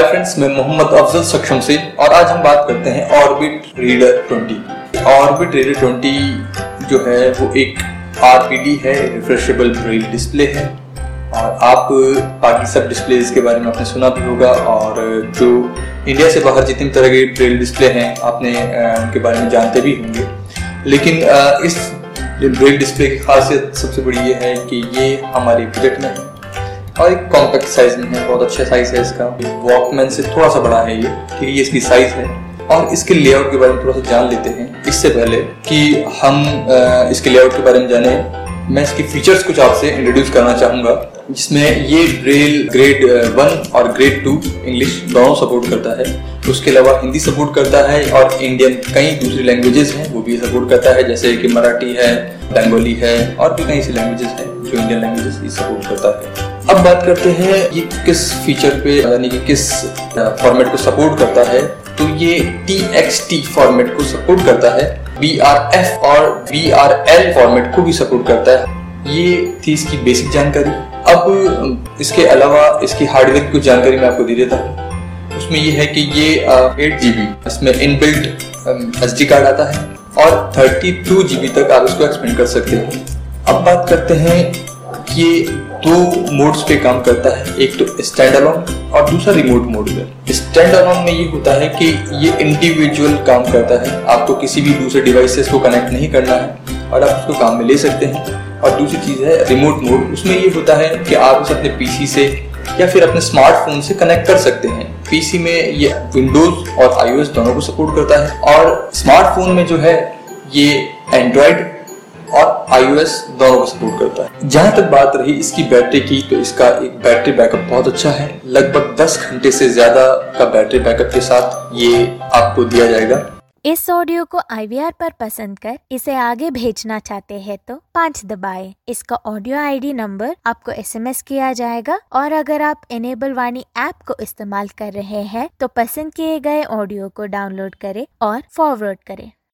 Friends, मैं मोहम्मद अफजल सक्षम से और आज हम बात करते हैं ऑर्बिट रीडर 20। ऑर्बिट रीडर 20 जो है वो एक RPD है, रिफ्रेशेबल ब्रेल डिस्प्ले है। और आप बाकी सब डिस्प्लेज के बारे में आपने सुना भी होगा और जो इंडिया से बाहर जितनी तरह के ब्रेल डिस्प्ले हैं आपने उनके बारे में जानते भी होंगे। लेकिन इस ब्रेल डिस्प्ले की खासियत सबसे बड़ी ये है कि ये हमारे बजट में है और एक कॉम्पैक्ट साइज में है। बहुत अच्छा साइज है इसका, वॉकमैन से थोड़ा सा बड़ा है ये, ठीक है, ये इसकी साइज है। और इसके लेआउट के बारे में थोड़ा सा जान लेते हैं। इससे पहले कि हम इसके लेआउट के बारे में जाने, मैं इसकी फीचर्स कुछ आपसे इंट्रोड्यूस करना चाहूँगा, जिसमें ये ब्रेल ग्रेड 1 और ग्रेड 2 इंग्लिश दोनों सपोर्ट करता है। उसके अलावा हिंदी सपोर्ट करता है और इंडियन कई दूसरी लैंग्वेजेस हैं वो भी सपोर्ट करता है, जैसे कि मराठी है, बंगाली है और भी कई सी लैंग्वेजेस हैं जो इंडियन लैंग्वेजेस ही सपोर्ट करता है। अब बात करते हैं ये किस फीचर पे यानी कि किस फॉर्मेट को सपोर्ट करता है। तो ये TXT फॉर्मेट को सपोर्ट करता है, BRF और BRL फॉर्मेट को भी सपोर्ट करता है। ये थी इसकी बेसिक जानकारी। अब इसके अलावा इसकी हार्डवेयर की कुछ जानकारी मैं आपको दे देता हूँ। उसमें ये है कि ये 8GB इसमें इनबिल्ट SD कार्ड आता है और 32GB तक आप इसको एक्सपेंड कर सकते हैं। अब बात करते हैं ये दो मोड्स पे काम करता है, एक तो स्टैंड अलोन और दूसरा रिमोट मोड पे। स्टैंड अलोन में ये होता है कि ये इंडिविजुअल काम करता है, आपको किसी भी दूसरे डिवाइसेस को कनेक्ट नहीं करना है और आप उसको काम में ले सकते हैं। और दूसरी चीज है रिमोट मोड, उसमें ये होता है कि आप इसे अपने PC से या फिर अपने स्मार्टफोन से कनेक्ट कर सकते हैं। PC में ये विंडोज और iOS दोनों को सपोर्ट करता है और स्मार्टफोन में जो है ये एंड्रॉइड और iOS दोनों को सपोर्ट करता है। जहां तक बात रही इसकी बैटरी की, तो इसका एक बैटरी बैकअप बहुत अच्छा है। लगभग 10 घंटे से ज्यादा का बैटरी बैकअप के साथ ये आपको दिया जाएगा। इस ऑडियो को IVR पर पसंद कर इसे आगे भेजना चाहते हैं तो 5 दबाएं। इसका ऑडियो ID नंबर आपको SMS किया जाएगा और अगर आप इनेबल वाणी ऐप को इस्तेमाल कर रहे हैं तो पसंद किए गए ऑडियो को डाउनलोड करें और फॉरवर्ड करें।